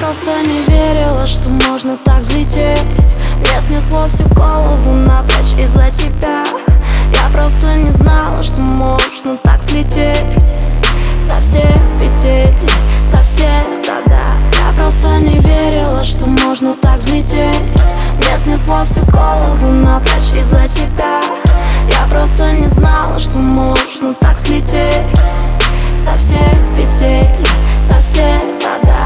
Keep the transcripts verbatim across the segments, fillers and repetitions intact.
просто не верила, что можно так взлететь. Мне снесло всю голову напрочь из-за тебя. Я просто не знала, что можно так слететь со всех петель, со всех тогда. Я просто не верила, что можно так взлететь. Мне снесло всю голову напрочь из-за тебя. Я просто не знала, что можно так слететь со всех петель, со всех тогда.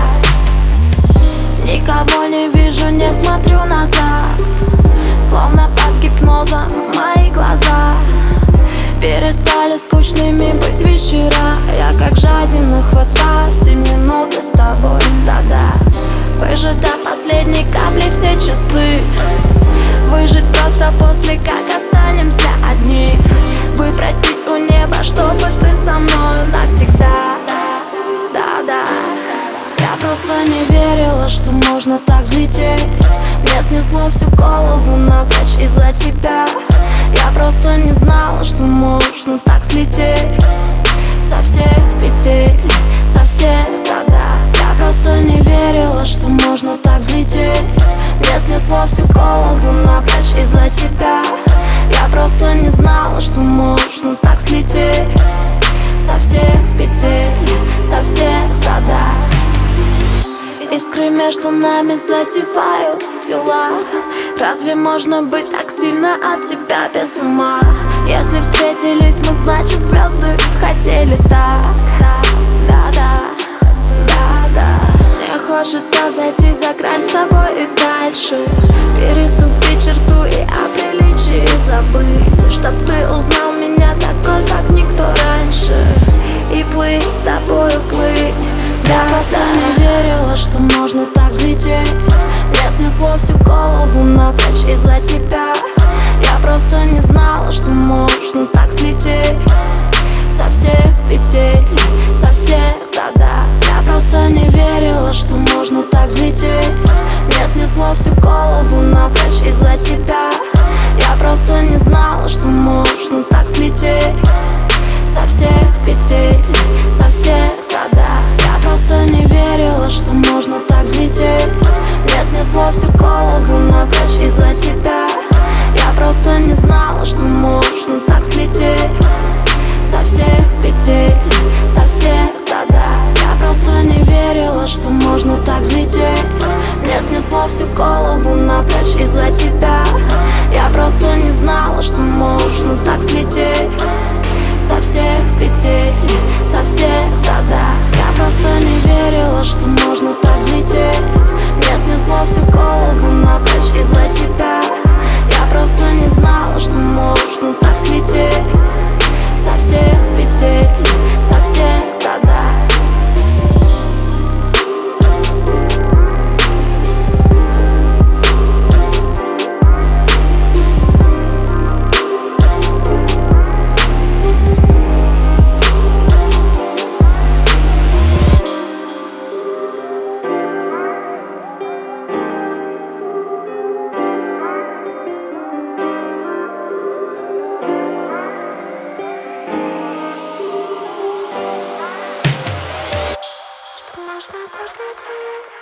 Никого не вижу, не смотрю назад, словно под гипнозом мои глаза перестали скучными быть вечера. Я как жадина хватаю все минуты с тобой, да-да. Выжить до последней капли все часы, выжить просто после, как останемся одни. Выпросить у неба, чтобы ты со мной навсегда, да-да. Я просто не верила, что можно так взлететь. Мне снесло всю голову напрочь из-за тебя. Я просто не знала, что можно так слететь со всех петель, со всех тогда. Я просто не верила, что можно так взлететь. Мне снесло всю голову напрочь из-за тебя. Я просто не знала, что можно так слететь со всех петель, со всех тогда. Искры между нами задевают тела. Разве можно быть так сильно от тебя без ума? Если встретились мы, значит звезды хотели так. Да-да, да-да. Мне хочется зайти за грань с тобой и дальше, переступить черту и о приличии забыть, чтоб ты узнал меня такой, как никто раньше, и плыть с тобой, плыть. Я просто не верила, что можно так взлететь. Мне снесло всю голову напрочь из-за тебя. Я просто не знала, что можно так слететь со всех петель, со всех тогда. Я просто не верила, что можно так взлететь. Мне снесло всю голову напрочь из-за тебя. Я просто не знала, что можно так слететь со всех петель, со всех тогда. Я просто не верила, что можно так взлететь. Мне снесло всю голову напрочь из-за тебя. Я просто не знала, что можно так слететь со всех петель, со всех тогда. Я просто не верила, что можно так взлететь. Мне снесло всю голову напрочь из-за тебя. Я просто не знала, что можно так слететь со всех петель, со всех тогда. Я просто не верила, что можно так взлететь. Мне снесло всю голову напрочь из-за тебя. Я просто не знала, что можно так слететь со всех петель, со всех тогда. Можно так взлететь.